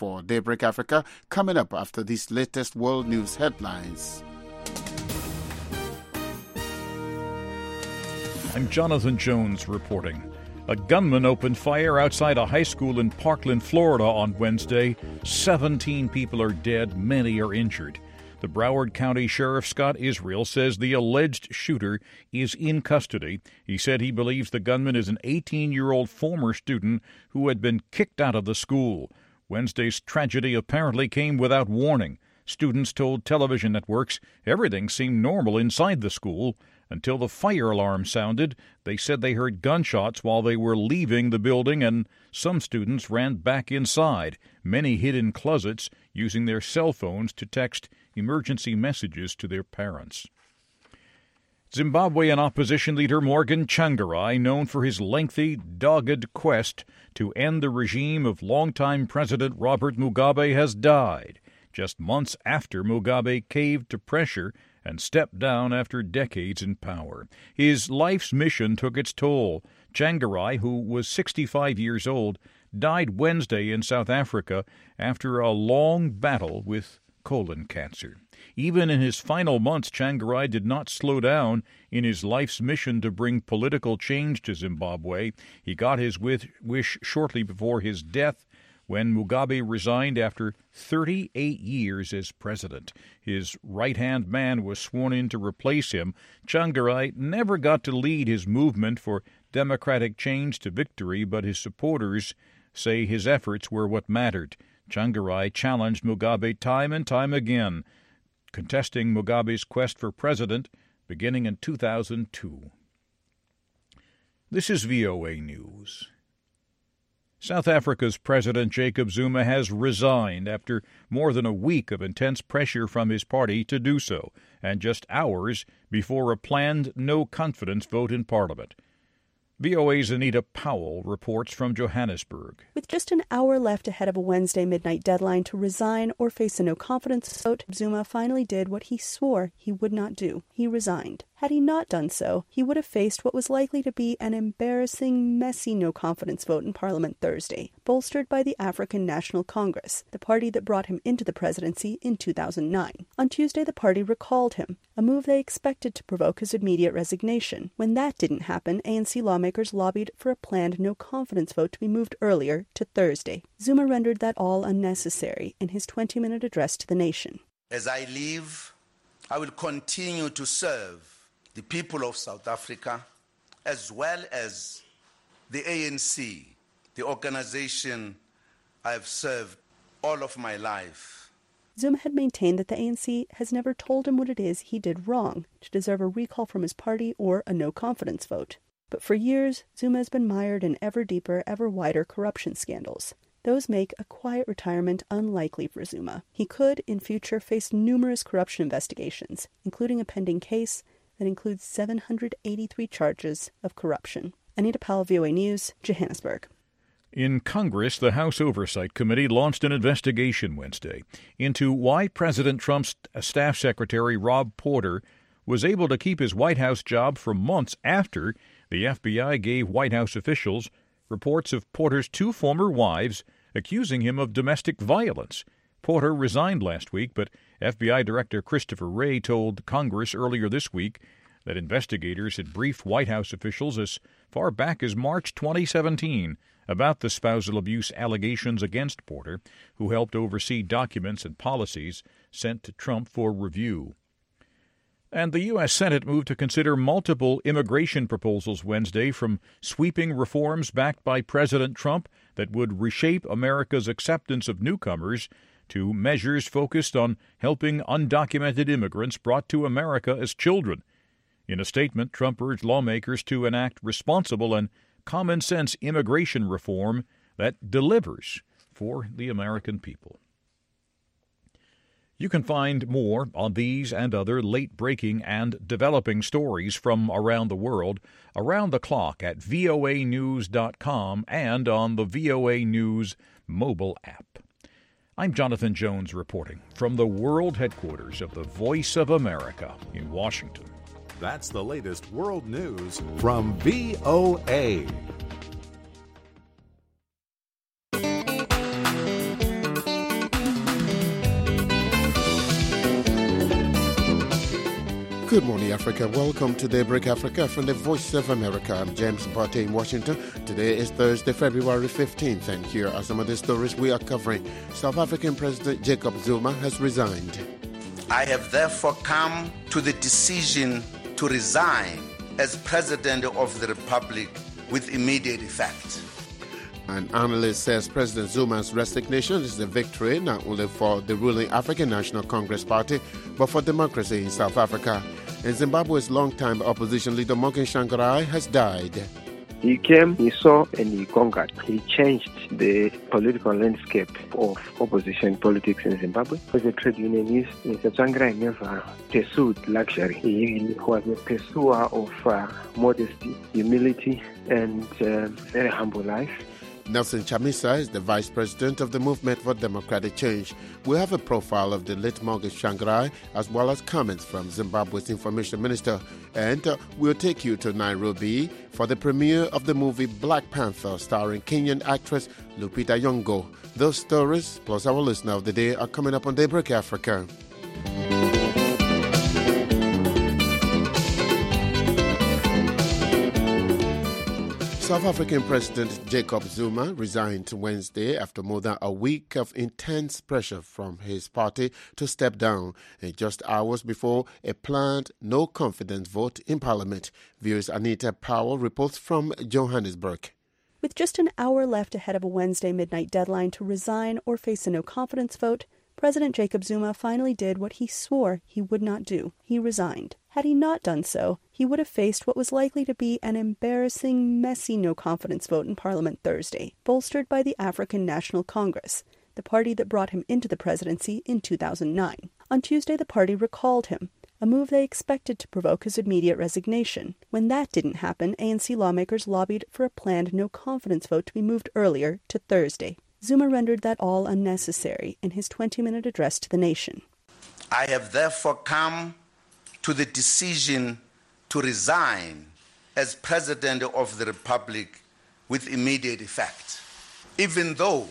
for Daybreak Africa, coming up after these latest world news headlines. I'm Jonathan Jones reporting. A gunman opened fire outside a high school in Parkland, Florida on Wednesday. 17 people are dead, many are injured. The Broward County Sheriff Scott Israel says the alleged shooter is in custody. He said he believes the gunman is an 18-year-old former student who had been kicked out of the school. Wednesday's tragedy apparently came without warning. Students told television networks everything seemed normal inside the school until the fire alarm sounded. They said they heard gunshots while they were leaving the building, and some students ran back inside. Many hid in closets, using their cell phones to text emergency messages to their parents. Zimbabwean opposition leader Morgan Tsvangirai, known for his lengthy, dogged quest to end the regime of longtime President Robert Mugabe, has died, just months after Mugabe caved to pressure and stepped down after decades in power. His life's mission took its toll. Tsvangirai, who was 65 years old, died Wednesday in South Africa after a long battle with colon cancer. Even in his final months, Tsvangirai did not slow down in his life's mission to bring political change to Zimbabwe. He got his wish shortly before his death, when Mugabe resigned after 38 years as president. His right-hand man was sworn in to replace him. Tsvangirai never got to lead his movement for democratic change to victory, but his supporters say his efforts were what mattered. Tsvangirai challenged Mugabe time and time again, contesting Mugabe's quest for president beginning in 2002. This is VOA News. South Africa's President Jacob Zuma has resigned after more than a week of intense pressure from his party to do so, and just hours before a planned no-confidence vote in Parliament. VOA's Anita Powell reports from Johannesburg. With just an hour left ahead of a Wednesday midnight deadline to resign or face a no-confidence vote, Zuma finally did what he swore he would not do. He resigned. Had he not done so, he would have faced what was likely to be an embarrassing, messy no-confidence vote in Parliament Thursday, bolstered by the African National Congress, the party that brought him into the presidency in 2009. On Tuesday, the party recalled him, a move they expected to provoke his immediate resignation. When that didn't happen, ANC lawmakers lobbied for a planned no-confidence vote to be moved earlier to Thursday. Zuma rendered that all unnecessary in his 20-minute address to the nation. As I leave, I will continue to serve the people of South Africa, as well as the ANC, the organization I have served all of my life. Zuma had maintained that the ANC has never told him what it is he did wrong to deserve a recall from his party or a no-confidence vote. But for years, Zuma has been mired in ever deeper, ever wider corruption scandals. Those make a quiet retirement unlikely for Zuma. He could, in future, face numerous corruption investigations, including a pending case that includes 783 charges of corruption. Anita Powell, VOA News, Johannesburg. In Congress, the House Oversight Committee launched an investigation Wednesday into why President Trump's staff secretary Rob Porter was able to keep his White House job for months after the FBI gave White House officials reports of Porter's two former wives accusing him of domestic violence. Porter resigned last week, but FBI Director Christopher Wray told Congress earlier this week that investigators had briefed White House officials as far back as March 2017 about the spousal abuse allegations against Porter, who helped oversee documents and policies sent to Trump for review. And the U.S. Senate moved to consider multiple immigration proposals Wednesday, from sweeping reforms backed by President Trump that would reshape America's acceptance of newcomers to measures focused on helping undocumented immigrants brought to America as children. In a statement, Trump urged lawmakers to enact responsible and common-sense immigration reform that delivers for the American people. You can find more on these and other late-breaking and developing stories from around the world around the clock at voanews.com and on the VOA News mobile app. I'm Jonathan Jones reporting from the world headquarters of the Voice of America in Washington. That's the latest world news from VOA. Good morning, Africa. Welcome to Daybreak Africa from the Voice of America. I'm James Barty in Washington. Today is Thursday, February 15th, and here are some of the stories we are covering. South African President Jacob Zuma has resigned. I have therefore come to the decision to resign as President of the Republic with immediate effect. An analyst says President Zuma's resignation is a victory not only for the ruling African National Congress Party, but for democracy in South Africa. And Zimbabwe's longtime opposition leader Morgan Tsvangirai has died. He came, he saw, and he conquered. He changed the political landscape of opposition politics in Zimbabwe. As a trade unionist, Mr. Tsvangirai never pursued luxury. He was a pursuer of modesty, humility, and very humble life. Nelson Chamisa is the Vice President of the Movement for Democratic Change. We have a profile of the late Morgan Tsvangirai as well as comments from Zimbabwe's Information Minister. And we'll take you to Nairobi for the premiere of the movie Black Panther starring Kenyan actress Lupita Nyong'o. Those stories plus our listener of the day are coming up on Daybreak Africa. South African President Jacob Zuma resigned Wednesday after more than a week of intense pressure from his party to step down, and just hours before a planned no-confidence vote in Parliament. Viewers Anita Powell reports from Johannesburg. With just an hour left ahead of a Wednesday midnight deadline to resign or face a no-confidence vote, President Jacob Zuma finally did what he swore he would not do. He resigned. Had he not done so, he would have faced what was likely to be an embarrassing, messy no-confidence vote in Parliament Thursday, bolstered by the African National Congress, the party that brought him into the presidency in 2009. On Tuesday, the party recalled him, a move they expected to provoke his immediate resignation. When that didn't happen, ANC lawmakers lobbied for a planned no-confidence vote to be moved earlier to Thursday. Zuma rendered that all unnecessary in his 20-minute address to the nation. I have therefore come to the decision to resign as President of the Republic with immediate effect. Even though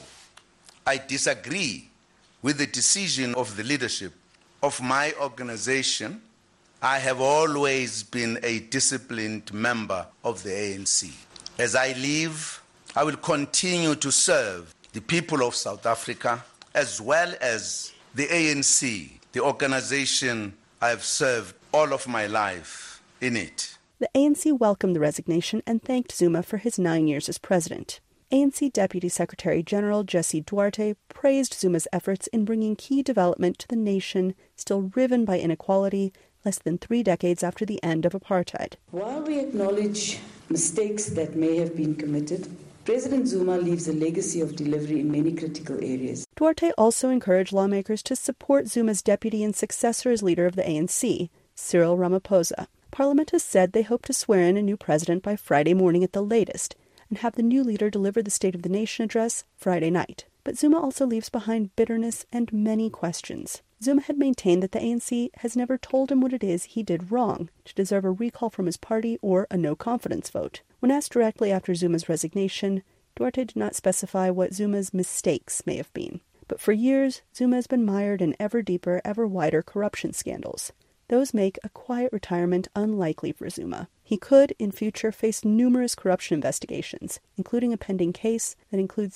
I disagree with the decision of the leadership of my organization, I have always been a disciplined member of the ANC. As I leave, I will continue to serve the people of South Africa as well as the ANC, the organization I have served all of my life in it. The ANC welcomed the resignation and thanked Zuma for his 9 years as president. ANC Deputy Secretary General Jesse Duarte praised Zuma's efforts in bringing key development to the nation still riven by inequality less than 3 decades after the end of apartheid. While we acknowledge mistakes that may have been committed, President Zuma leaves a legacy of delivery in many critical areas. Duarte also encouraged lawmakers to support Zuma's deputy and successor as leader of the ANC, Cyril Ramaphosa. Parliament has said they hope to swear in a new president by Friday morning at the latest, and have the new leader deliver the State of the Nation address Friday night. But Zuma also leaves behind bitterness and many questions. Zuma had maintained that the ANC has never told him what it is he did wrong to deserve a recall from his party or a no-confidence vote. When asked directly after Zuma's resignation, Duarte did not specify what Zuma's mistakes may have been. But for years, Zuma has been mired in ever deeper, ever wider corruption scandals. Those make a quiet retirement unlikely for Zuma. He could, in future, face numerous corruption investigations, including a pending case that includes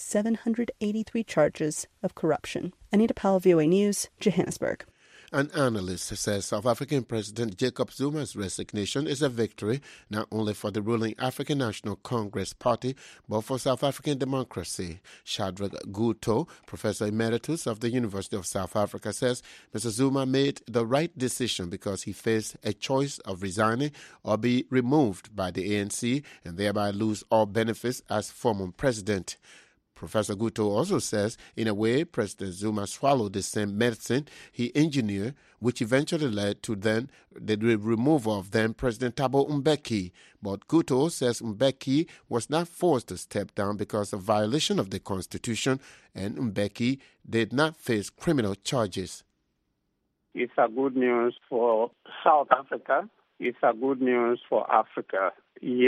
783 charges of corruption. Anita Powell, VOA News, Johannesburg. An analyst says South African President Jacob Zuma's resignation is a victory not only for the ruling African National Congress Party, but for South African democracy. Shadrack Guto, Professor Emeritus of the University of South Africa, says Mr. Zuma made the right decision because he faced a choice of resigning or be removed by the ANC and thereby lose all benefits as former president. Professor Guto also says, in a way, President Zuma swallowed the same medicine he engineered, which eventually led to then the removal of then-President Thabo Mbeki. But Guto says Mbeki was not forced to step down because of violation of the Constitution, and Mbeki did not face criminal charges. It's a good news for South Africa. It's a good news for Africa.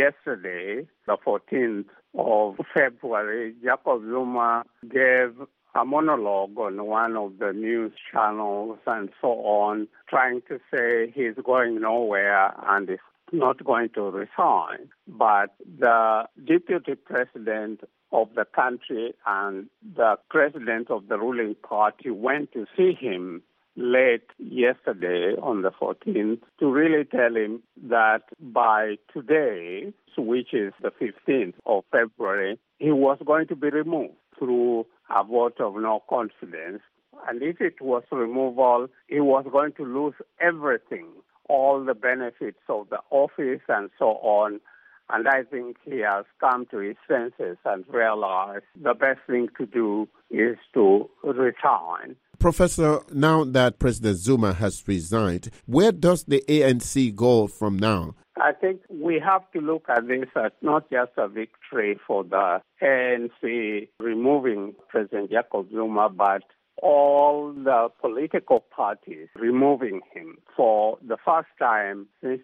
Yesterday, the 14th of February, Jacob Zuma gave a monologue on one of the news channels and so on, trying to say he's going nowhere and is not going to resign. But the deputy president of the country and the president of the ruling party went to see him late yesterday on the 14th to really tell him that by today, which is the 15th of February, he was going to be removed through a vote of no confidence. And if it was removal, he was going to lose everything, all the benefits of the office and so on. And I think he has come to his senses and realized the best thing to do is to resign. Professor, now that President Zuma has resigned, where does the ANC go from now? I think we have to look at this as not just a victory for the ANC removing President Jacob Zuma, but all the political parties removing him. For the first time since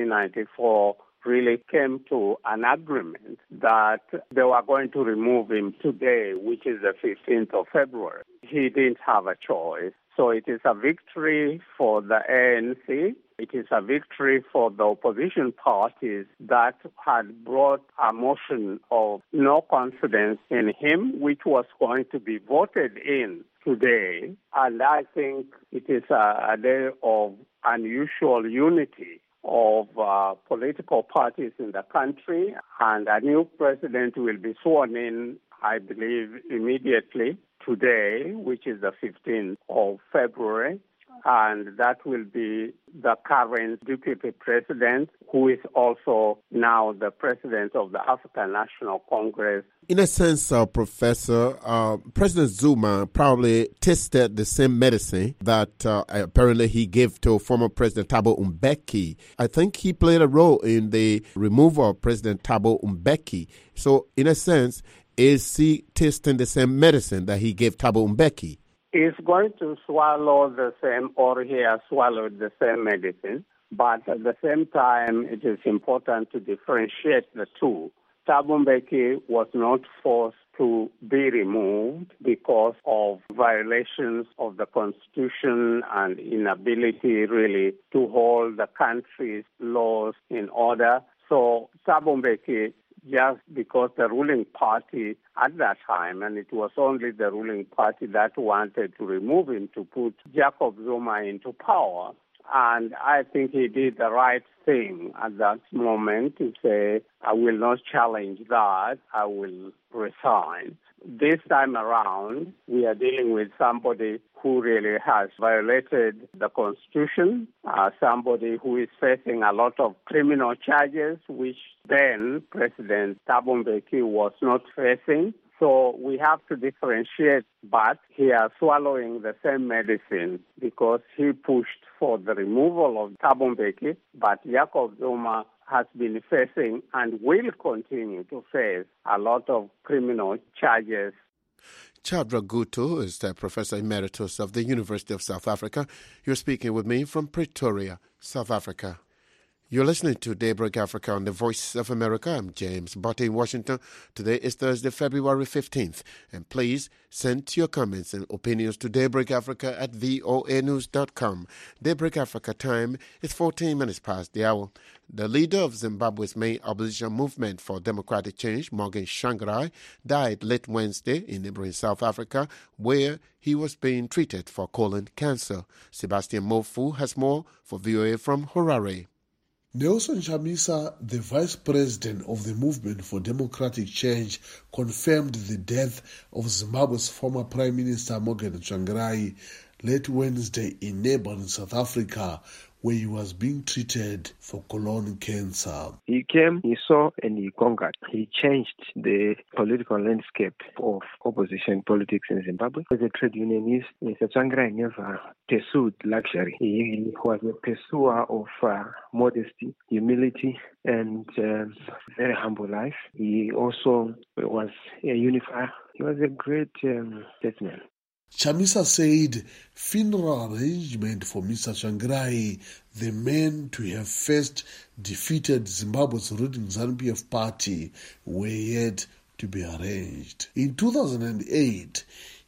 1994, really came to an agreement that they were going to remove him today, which is the 15th of February. He didn't have a choice. So it is a victory for the ANC. It is a victory for the opposition parties that had brought a motion of no confidence in him, which was going to be voted in today. And I think it is a day of unusual unity of political parties in the country, and a new president will be sworn in, I believe, immediately today, which is the 15th of February, and that will be the current deputy president, who is also now the president of the African National Congress. In a sense, Professor, President Zuma probably tasted the same medicine that apparently he gave to former President Thabo Mbeki. I think he played a role in the removal of President Thabo Mbeki. So, in a sense, is he tasting the same medicine that he gave Thabo Mbeki? He's going to swallow the same, or he has swallowed the same medicine, but at the same time, it is important to differentiate the two. Thabo Mbeki was not forced to be removed because of violations of the Constitution and inability really to hold the country's laws in order. So Thabo Mbeki, just because the ruling party at that time, and it was only the ruling party that wanted to remove him to put Jacob Zuma into power. And I think he did the right thing at that moment to say, I will not challenge that, I will resign. This time around, we are dealing with somebody who really has violated the Constitution, somebody who is facing a lot of criminal charges, which then President Thabo Mbeki was not facing. So we have to differentiate, but he is swallowing the same medicine because he pushed for the removal of Thabo Mbeki, but Jacob Zuma has been facing and will continue to face a lot of criminal charges. Chadra Guto is the Professor Emeritus of the University of South Africa. You're speaking with me from Pretoria, South Africa. You're listening to Daybreak Africa on the Voice of America. I'm James Botte in Washington. Today is Thursday, February 15th. And please send your comments and opinions to Daybreak Africa at voanews.com. Daybreak Africa time is 14 minutes past the hour. The leader of Zimbabwe's main opposition movement for democratic change, Morgan Tsvangirai, died late Wednesday in neighboring South Africa, where he was being treated for colon cancer. Sebastian Mofu has more for VOA from Harare. Nelson Chamisa, the vice president of the Movement for Democratic Change, confirmed the death of Zimbabwe's former Prime Minister Morgan Tsvangirai late Wednesday in neighboring South Africa, where he was being treated for colon cancer. He came, he saw, and he conquered. He changed the political landscape of opposition politics in Zimbabwe. As a trade unionist, Mr. Tsvangirai never pursued luxury. He was a pursuer of modesty, humility, and very humble life. He also was a unifier. He was a great statesman. Chamisa said funeral arrangement for Mr. Tsvangirai, the man to have first defeated Zimbabwe's ruling ZANU-PF party, were yet to be arranged. In 2008,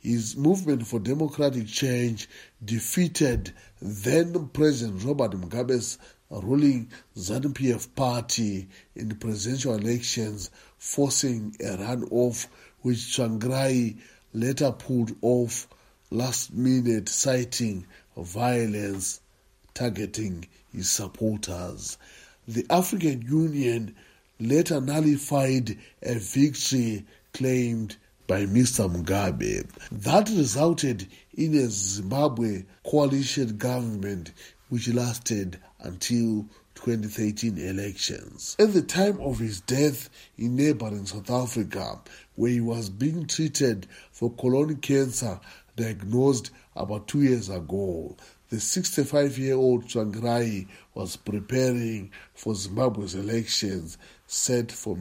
his movement for democratic change defeated then-President Robert Mugabe's ruling ZANU-PF party in the presidential elections, forcing a runoff which Tsvangirai later pulled off last minute, citing violence targeting his supporters. The African Union later nullified a victory claimed by Mr. Mugabe. That resulted in a Zimbabwe coalition government which lasted until 2013 elections. At the time of his death in neighboring South Africa, where he was being treated for colon cancer diagnosed about 2 years ago, the 65-year-old Tsvangirai was preparing for Zimbabwe's elections set for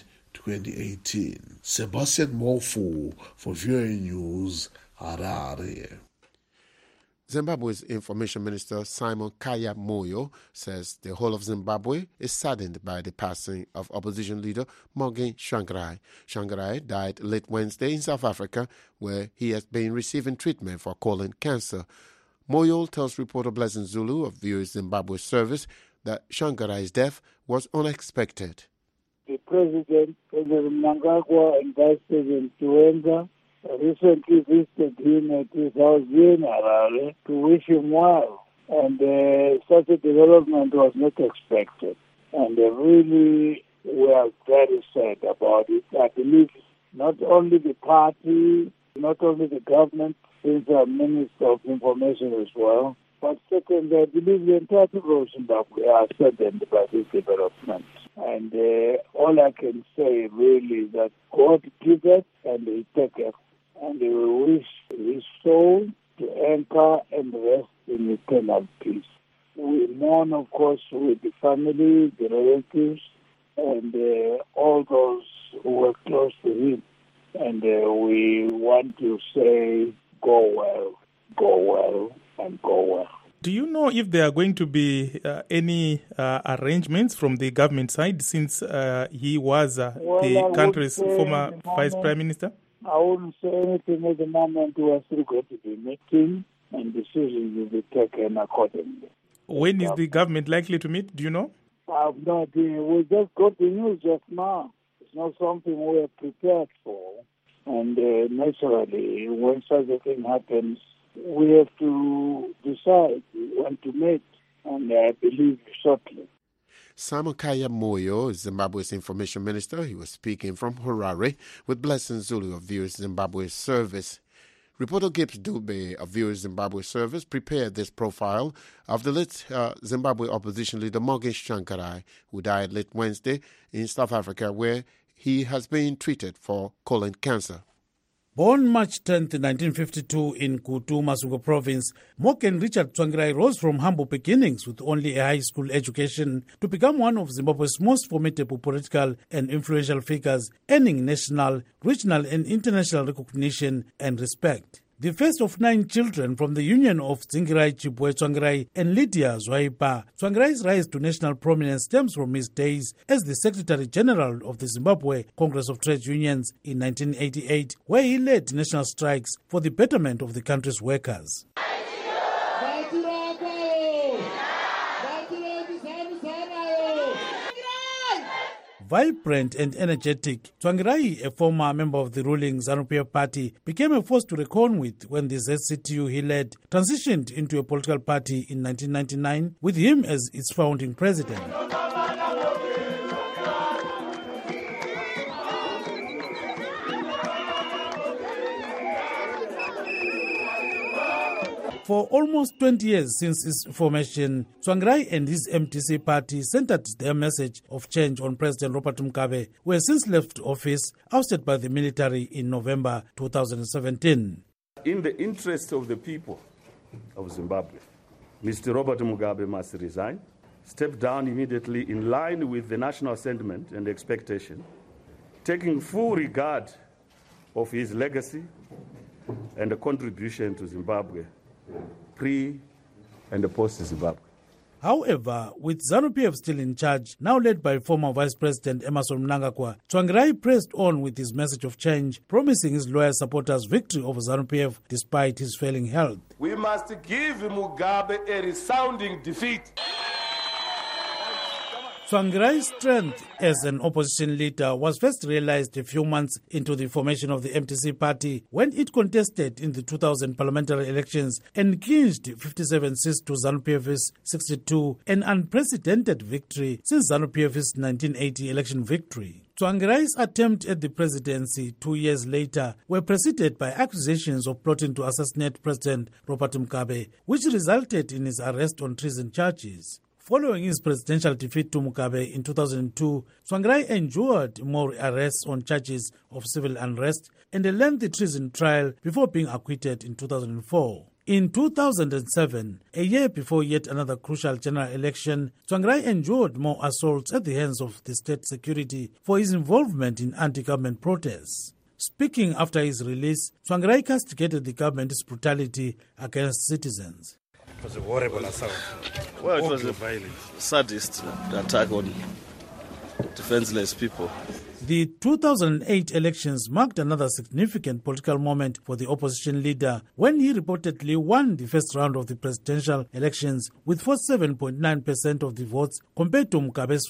mid-2018. Sebastian Mofu for VOA News, Harare. Zimbabwe's Information Minister Simon Kaya Moyo says the whole of Zimbabwe is saddened by the passing of opposition leader Morgan Tsvangirai. Tsvangirai died late Wednesday in South Africa, where he has been receiving treatment for colon cancer. Moyo tells reporter Blessing Zulu of VOA Zimbabwe Service that Tsvangirai's death was unexpected. The President Mnangagwa and Vice President Chiwenga recently visited him at his house here in Harare to wish him well. And such a development was not expected. And really, we are very sad about it. I believe not only the party, not only the government, since our Minister of Information as well, but second, I believe the entire people of Zimbabwe are saddened by this development. And all I can say really is that God giveth and He taketh. And we wish his soul to anchor and rest in eternal peace. We mourn, of course, with the family, the relatives, and all those who were close to him. And we want to say, go well, and go well. Do you know if there are going to be any arrangements from the government side since he was the country's former Vice Prime Minister? I wouldn't say anything at the moment. We are still going to be meeting and decisions will be taken accordingly. When is the government likely to meet? Do you know? I have no idea. We just got the news just now. It's not something we are prepared for. And naturally, when such a thing happens, we have to decide when to meet. And I believe shortly. Simon Kaya Moyo is Zimbabwe's Information Minister. He was speaking from Harare with Blessing Zulu of VOA Zimbabwe Service. Reporter Gibbs Dube of VOA Zimbabwe Service prepared this profile of the late Zimbabwe opposition leader Morgan Tsvangirai, who died late Wednesday in South Africa, where he has been treated for colon cancer. Born March 10, 1952 in Kutu, Masuku Province, Morgan Richard Tsvangirai rose from humble beginnings with only a high school education to become one of Zimbabwe's most formidable political and influential figures, earning national, regional and international recognition and respect. The first of 9 children from the union of Zingirai Chibwe Tsvangirai and Lydia Zwaipa, Tsvangirai's rise to national prominence stems from his days as the Secretary General of the Zimbabwe Congress of Trade Unions in 1988, where he led national strikes for the betterment of the country's workers. Vibrant and energetic, Tsvangirai, a former member of the ruling ZANU-PF party, became a force to reckon with when the ZCTU he led transitioned into a political party in 1999, with him as its founding president. For almost 20 years since its formation, Tsvangirai and his MTC party centered their message of change on President Robert Mugabe, who has since left office, ousted by the military in November 2017. In the interest of the people of Zimbabwe, Mr. Robert Mugabe must resign, step down immediately in line with the national sentiment and expectation, taking full regard of his legacy and contribution to Zimbabwe pre- and post-Zimbabwe. However, with ZANU-PF still in charge, now led by former Vice President Emmerson Mnangagwa, Tsvangirai pressed on with his message of change, promising his loyal supporters victory over ZANU-PF despite his failing health. We must give Mugabe a resounding defeat. Tsvangirai's strength as an opposition leader was first realized a few months into the formation of the MDC party when it contested in the 2000 parliamentary elections and clinched 57 seats to ZANU-PF's 62, an unprecedented victory since ZANU-PF's 1980 election victory. Tsvangirai's attempt at the presidency 2 years later were preceded by accusations of plotting to assassinate President Robert Mugabe, which resulted in his arrest on treason charges. Following his presidential defeat to Mugabe in 2002, Tsvangirai endured more arrests on charges of civil unrest and a lengthy treason trial before being acquitted in 2004. In 2007, a year before yet another crucial general election, Tsvangirai endured more assaults at the hands of the state security for his involvement in anti-government protests. Speaking after his release, Tsvangirai castigated the government's brutality against citizens. It was a horrible assault. Well, it was a sadist attack on defenseless people. The 2008 elections marked another significant political moment for the opposition leader when he reportedly won the first round of the presidential elections with 47.9% of the votes compared to Mugabe's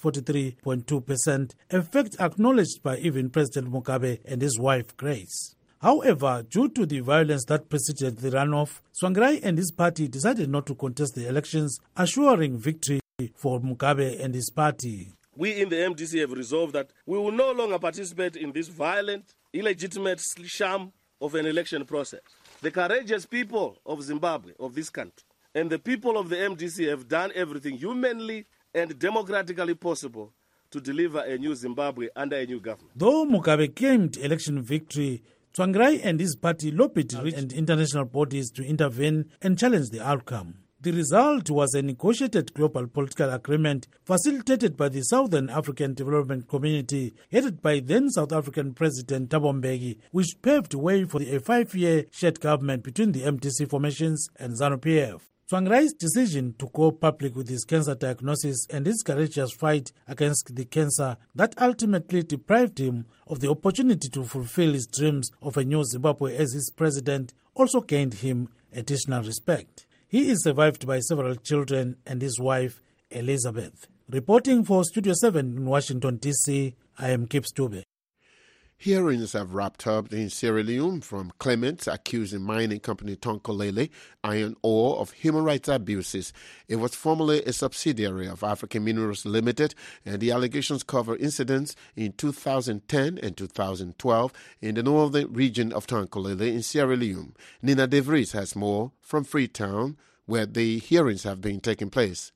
43.2%, a fact acknowledged by even President Mugabe and his wife Grace. However, due to the violence that preceded the runoff, Tsvangirai and his party decided not to contest the elections, assuring victory for Mugabe and his party. We in the MDC have resolved that we will no longer participate in this violent, illegitimate sham of an election process. The courageous people of Zimbabwe, of this country, and the people of the MDC have done everything humanly and democratically possible to deliver a new Zimbabwe under a new government. Though Mugabe claimed election victory, Tsvangirai and his party lobbied and international bodies to intervene and challenge the outcome. The result was a negotiated global political agreement facilitated by the Southern African Development Community, headed by then South African President Thabo Mbeki, which paved way for a 5-year shared government between the MDC formations and ZANU-PF. Tsvangirai's decision to go public with his cancer diagnosis and his courageous fight against the cancer that ultimately deprived him of the opportunity to fulfill his dreams of a new Zimbabwe as his president also gained him additional respect. He is survived by several children and his wife, Elizabeth. Reporting for Studio 7 in Washington, D.C., I am Kip Stube. Hearings have wrapped up in Sierra Leone from claimants accusing mining company Tonkolele Iron Ore of human rights abuses. It was formerly a subsidiary of African Minerals Limited, and the allegations cover incidents in 2010 and 2012 in the northern region of Tonkolele in Sierra Leone. Nina De Vries has more from Freetown, where the hearings have been taking place.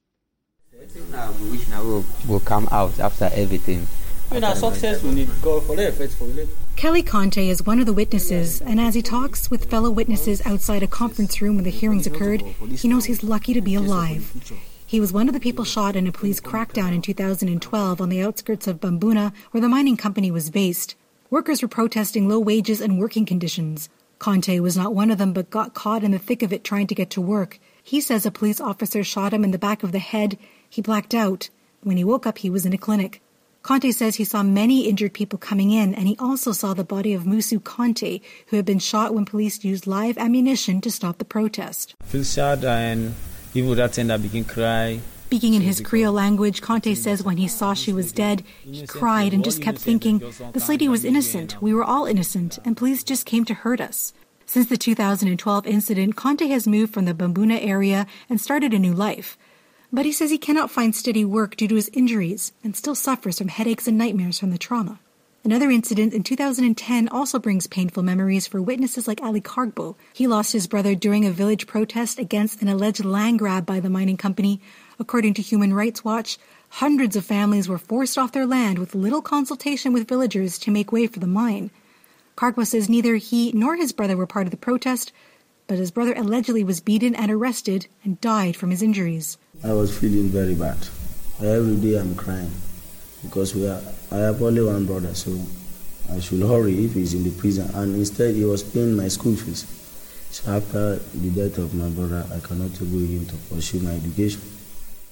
We wish now will come out after everything. When our success, we need God for their faith for it. Kelly Conte is one of the witnesses, and as he talks with fellow witnesses outside a conference room where the hearings occurred, he knows he's lucky to be alive. He was one of the people shot in a police crackdown in 2012 on the outskirts of Bambuna, where the mining company was based. Workers were protesting low wages and working conditions. Conte was not one of them, but got caught in the thick of it trying to get to work. He says a police officer shot him in the back of the head. He blacked out. When he woke up, he was in a clinic. Conte says he saw many injured people coming in, and he also saw the body of Musu Conte, who had been shot when police used live ammunition to stop the protest. I feel sad, and even with that end, I begin to cry. Speaking in his Creole language, Conte says when he saw she was dead, he cried and just kept thinking, this lady was innocent, we were all innocent, and police just came to hurt us. Since the 2012 incident, Conte has moved from the Bambuna area and started a new life. But he says he cannot find steady work due to his injuries and still suffers from headaches and nightmares from the trauma. Another incident in 2010 also brings painful memories for witnesses like Ali Kargbo. He lost his brother during a village protest against an alleged land grab by the mining company. According to Human Rights Watch, hundreds of families were forced off their land with little consultation with villagers to make way for the mine. Kargbo says neither he nor his brother were part of the protest, but his brother allegedly was beaten and arrested and died from his injuries. I was feeling very bad. Every day I'm crying because I have only one brother, so I should hurry if he's in the prison. And instead, he was paying my school fees. So after the death of my brother, I cannot go him to pursue my education.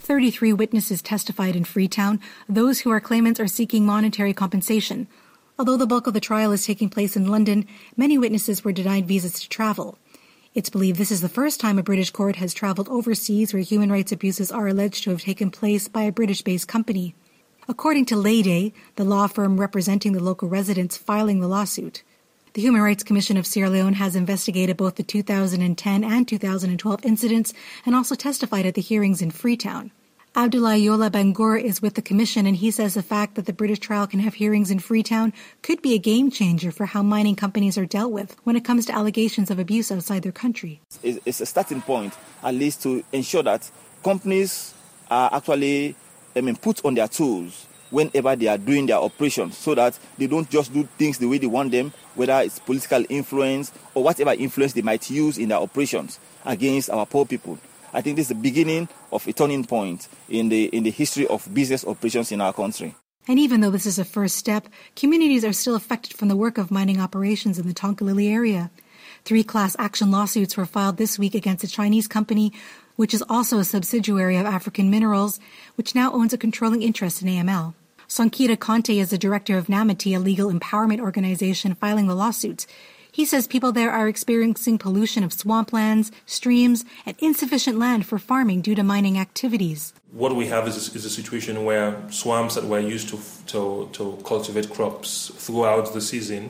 33 witnesses testified in Freetown. Those who are claimants are seeking monetary compensation. Although the bulk of the trial is taking place in London, many witnesses were denied visas to travel. It's believed this is the first time a British court has traveled overseas where human rights abuses are alleged to have taken place by a British-based company. According to Leyday, the law firm representing the local residents filing the lawsuit, the Human Rights Commission of Sierra Leone has investigated both the 2010 and 2012 incidents and also testified at the hearings in Freetown. Abdoulaye Yola Bangour is with the Commission, and he says the fact that the British trial can have hearings in Freetown could be a game changer for how mining companies are dealt with when it comes to allegations of abuse outside their country. It's a starting point, at least, to ensure that companies are actually put on their tools whenever they are doing their operations, so that they don't just do things the way they want them, whether it's political influence or whatever influence they might use in their operations against our poor people. I think this is the beginning of a turning point in the history of business operations in our country. And even though this is a first step, communities are still affected from the work of mining operations in the Tonkalili area. 3 class action lawsuits were filed this week against a Chinese company, which is also a subsidiary of African Minerals, which now owns a controlling interest in AML. Sonkita Conte is the director of NAMITI, a legal empowerment organization filing the lawsuits. He says people there are experiencing pollution of swamplands, streams, and insufficient land for farming due to mining activities. What we have is a situation where swamps that were used to cultivate crops throughout the season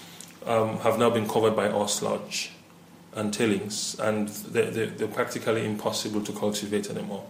have now been covered by ore sludge and tailings, and they're practically impossible to cultivate anymore.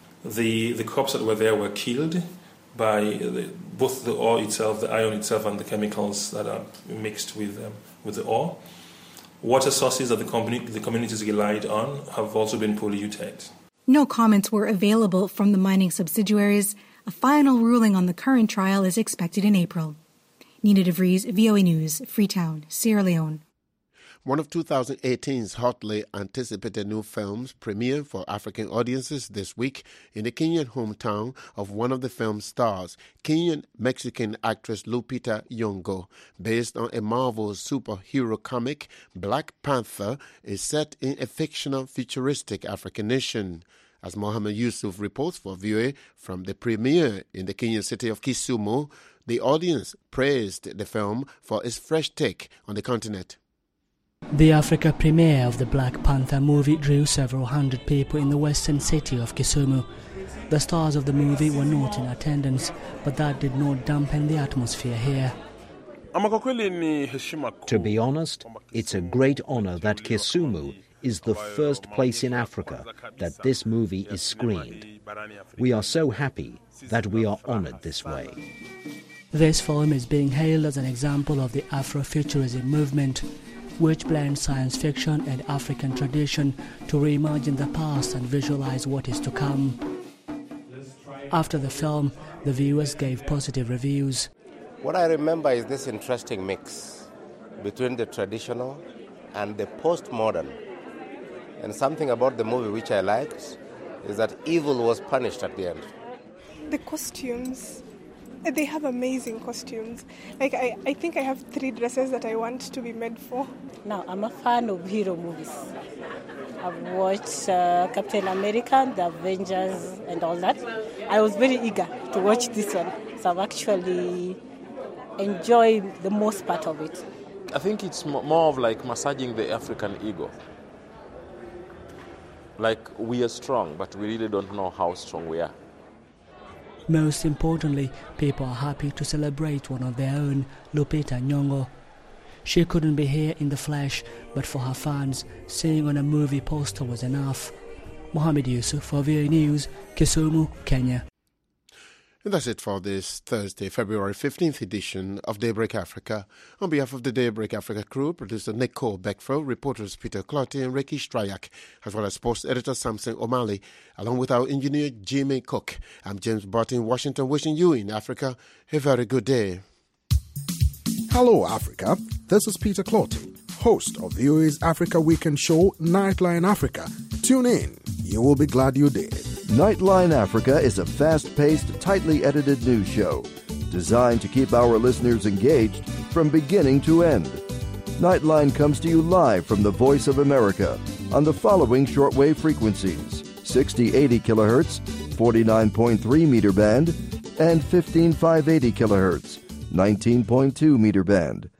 The crops that were there were killed by both the ore itself, the iron itself, and the chemicals that are mixed with the ore. Water sources that the communities relied on have also been polluted. No comments were available from the mining subsidiaries. A final ruling on the current trial is expected in April. Nina DeVries, VOA News, Freetown, Sierra Leone. One of 2018's hotly anticipated new films premiered for African audiences this week in the Kenyan hometown of one of the film's stars, Kenyan-Mexican actress Lupita Nyong'o. Based on a Marvel superhero comic, Black Panther is set in a fictional futuristic African nation. As Mohammed Yusuf reports for VOA from the premiere in the Kenyan city of Kisumu, the audience praised the film for its fresh take on the continent. The Africa premiere of the Black Panther movie drew several hundred people in the western city of Kisumu. The stars of the movie were not in attendance, but that did not dampen the atmosphere here. To be honest, it's a great honor that Kisumu is the first place in Africa that this movie is screened. We are so happy that we are honored this way. This film is being hailed as an example of the Afrofuturism movement, which blends science fiction and African tradition to reimagine the past and visualize what is to come. After the film, the viewers gave positive reviews. What I remember is this interesting mix between the traditional and the postmodern. And something about the movie which I liked is that evil was punished at the end. The costumes. They have amazing costumes. Like I think I have 3 dresses that I want to be made for. Now, I'm a fan of hero movies. I've watched Captain America, The Avengers, and all that. I was very eager to watch this one, so I've actually enjoyed the most part of it. I think it's more of like massaging the African ego. Like, we are strong, but we really don't know how strong we are. Most importantly, people are happy to celebrate one of their own, Lupita Nyong'o. She couldn't be here in the flesh, but for her fans, seeing on a movie poster was enough. Mohammed Yusuf for VOA News, Kisumu, Kenya. And that's it for this Thursday, February 15th edition of Daybreak Africa. On behalf of the Daybreak Africa crew, producer Nicole Beckfro, reporters Peter Clotty and Ricky Strayak, as well as sports editor Samson O'Malley, along with our engineer Jimmy Cook. I'm James Barton in Washington, wishing you in Africa a very good day. Hello, Africa. This is Peter Clotty, host of VOA's Africa Weekend show, Nightline Africa. Tune in. You will be glad you did. Nightline Africa is a fast-paced, tightly edited news show designed to keep our listeners engaged from beginning to end. Nightline comes to you live from the Voice of America on the following shortwave frequencies: 60-80 kilohertz, 49.3 meter band, and 15,580 kilohertz, 19.2 meter band.